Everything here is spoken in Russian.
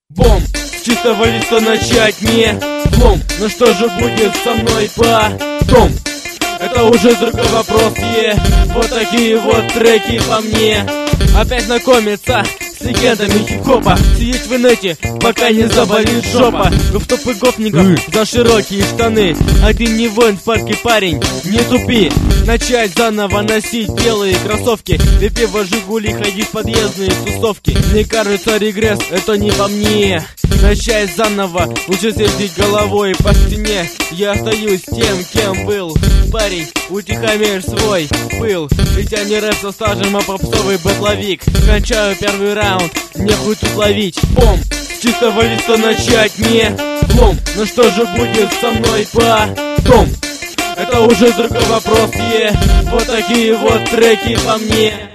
Бом, с чистого листа начать не слом. Но что же будет со мной потом? Это уже другой вопрос, Вот такие вот треки по мне. Опять знакомиться с легендами хип-хопа, сидеть в инете, пока не заболит жопа. Гофтопы гопников за широкие штаны. А ты не воин в парке, парень, не тупи. Начать заново носить белые кроссовки, пиво Жигули, ходить в подъездные тусовки. Мне кажется, регресс это не по мне. Начать заново, лучше съездить головой по стене. Я остаюсь тем, кем был. Парень, утихомирь свой пыл. Ведь я не рэп со стажем, а попсовый бэтловик. Кончаю первый раунд, нехуй тут ловить. Бом, с чистого листа начать не слом. Но что же будет со мной потом? Это уже другой вопрос, Вот такие вот треки по мне.